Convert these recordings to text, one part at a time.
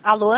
Alô?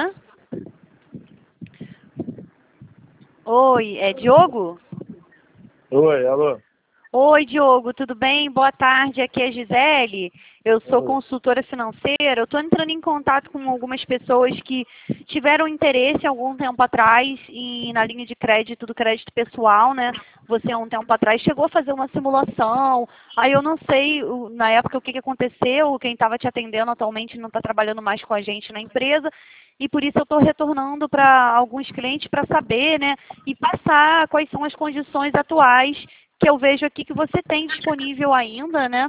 Oi, é Diogo? Oi, alô? Oi, Diogo, tudo bem? Boa tarde, aqui é Gisele. Eu sou Oi. consultora financeira. Eu estou entrando em contato com algumas pessoas que tiveram interesse algum tempo atrás na linha de crédito do crédito pessoal, né? Você, há um tempo atrás, chegou a fazer uma simulação. Aí eu não sei, na época, o que aconteceu. Quem estava te atendendo atualmente não está trabalhando mais com a gente na empresa. E por isso eu estou retornando para alguns clientes para saber, né? E passar quais são as condições atuais que eu vejo aqui que você tem disponível ainda, né?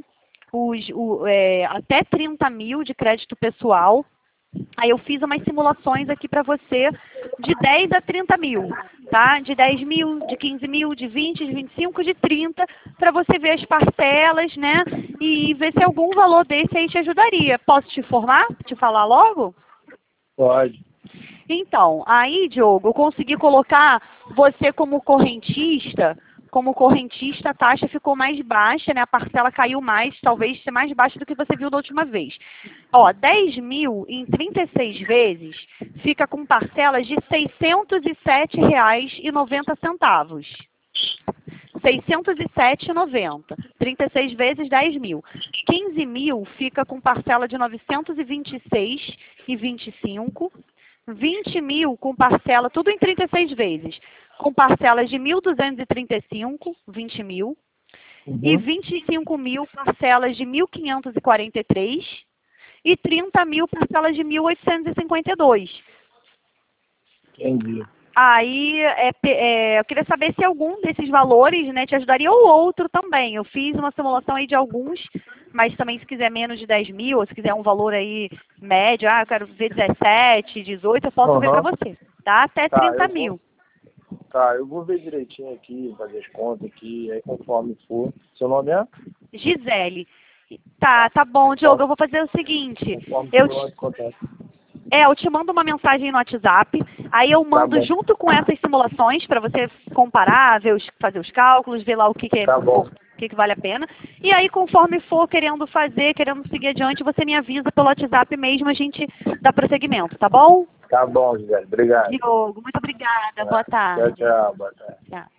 Até 30 mil de crédito pessoal. Aí eu fiz umas simulações aqui para você de 10 a 30 mil, tá? De 10 mil, de 15 mil, de 20, de 25, de 30, para você ver as parcelas, né? E ver se algum valor desse aí te ajudaria. Posso te informar? Te falar logo? Pode. Então, aí, Diogo, eu consegui colocar você como correntista, a taxa ficou mais baixa, né? A parcela caiu mais, talvez ser mais baixa do que você viu da última vez. Ó, 10 mil em 36 vezes fica com parcelas de R$ 607,90. 607,90. 36 vezes 10 mil. 15 mil fica com parcela de 926,25. 20 mil com parcela, tudo em 36 vezes, com parcelas de 1.235, 20 mil, e Uhum. 25 mil parcelas de 1.543 e 30 mil parcelas de 1.852. Entendi. Aí, eu queria saber se algum desses valores, né, te ajudaria, ou outro também. Eu fiz uma simulação aí de alguns, mas também se quiser menos de 10 mil, ou se quiser um valor aí médio, eu quero ver 17, 18, eu posso ver para Aham. você, tá? Até Tá, 30 mil. eu vou ver direitinho aqui, fazer as contas aqui, aí conforme for. Seu nome é? Gisele. Tá bom, Diogo, Conforme, eu vou fazer o seguinte, conforme eu for, eu te, entro em contato. eu te mando uma mensagem no WhatsApp, aí eu Tá mando bom, junto com essas simulações para você comparar, fazer os cálculos, ver lá o que tá bom. o que vale a pena. E aí, conforme for querendo fazer, querendo seguir adiante, você me avisa pelo WhatsApp mesmo, a gente dá prosseguimento, tá bom? Tá bom, Gisele. Obrigado. Diogo, muito obrigada. Boa Tchau, tarde. tchau. Boa tarde. Tchau.